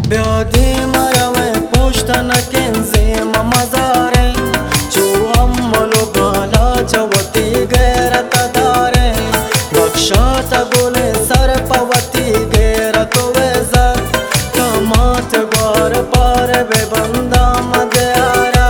Beodi marame pushtan kenze mamazare Chuammalo gala chavati gairata dare Bakshata gule sarpavati gairatu vezat Kamat gwar par bebanda madhyara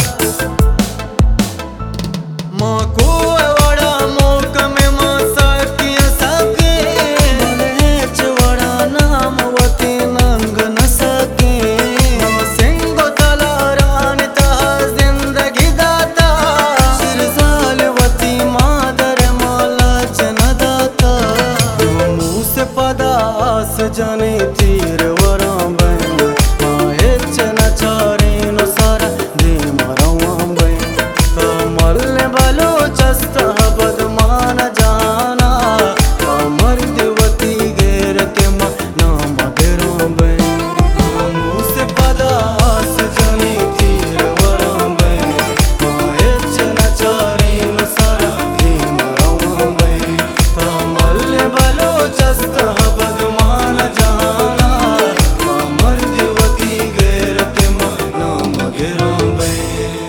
Maku vada mok me masakiya sake Malech vada namavati nang na sake Singho talaran ta zindagi data Shirzalvati madar mala janadata Muh se padas jane tir varam bain Mahech na chare no sara de maram bain Kamal balo chasta badman jana Amar devati gerate ma naam deram bain Muh se padas jane tir varam bain Mahech na chare no sara de maram bain Kamal balo chasta badman jana Amar devati gerate ma naam deram bain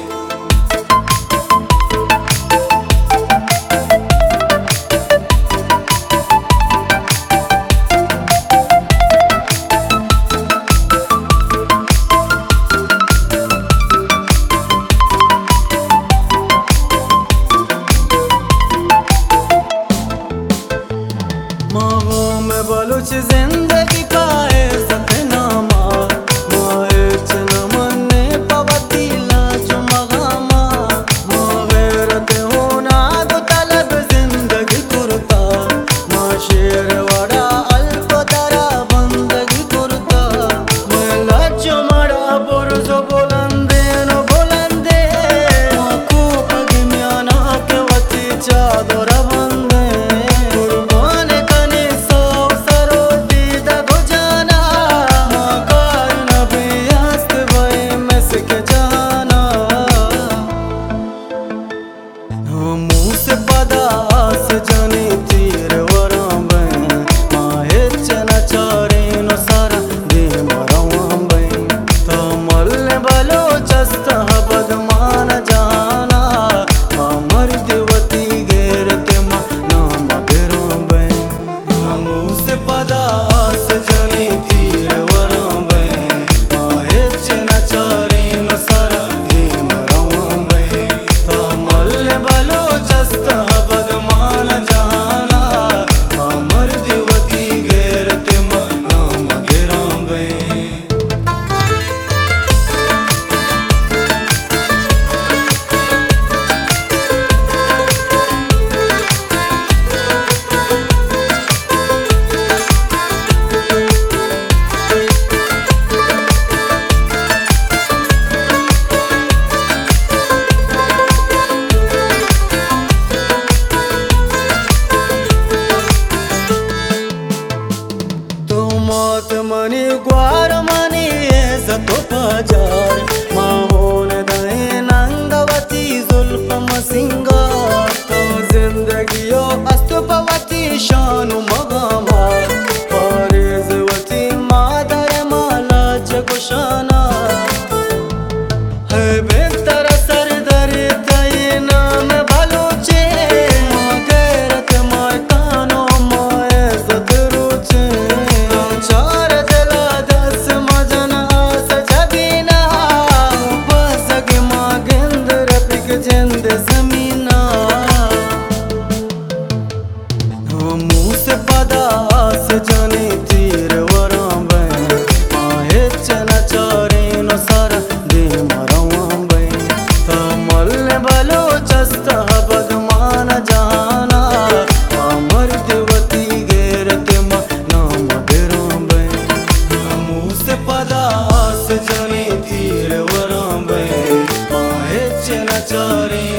मांगों में बलूच जिंदगी का है सतनामा माहिच न मन्ने पवती लाज मगामा मागैरत होना दो तलब जिंदगी कुर्ता मा शेर वड़ा अल्प दरा बंदगी कुर्ता मैं लाज मड़ा बुर्ज बुलंदे न बुलंदे माकू पग म्याना के वती चादर बंदे कुर्बान कने सो सरोटी दगो जाना माकार नबी हस्त भई मस्क जाना मुँह से पदास जने तीर वराम बैन माहिच न चारे न सारा दे मराम बैन तमल बलो चस्ता बदमान जाना अमर देवती गेरते मा नाम बेराम बैन मुँह से पदास जने तीर वराम बैन माहिच न चारे न सारा दे मराम बैन तमल बलो चस्ता बदमान जाना अमर देवती गेरते मा नाम बेराम बैन मौत मनी ग्वार मनी सतो पजार माहोन दहे नंगवती जुल्फ मसिंगार तो जिंदगियो अस्तुपवती शानु मगामा पारेजवती मादर माला जगुशाना है बेहतर सरदर तई नाम भलोचे गैरत मायकानो माय सदरुचे चार दिला दस मजन आस जबीना बसग मागेंद्र पिक जिंद जमीना मुँह से पदास जने तीर वराम बैन माहिच न चारे न सारा दे मराम बैन तमल बलो चस्ता बदमान जाना अमर देवती गेरते मा नाम बेराम बैन मुँह से पदास जने तीर वराम बैन माहिच न चारे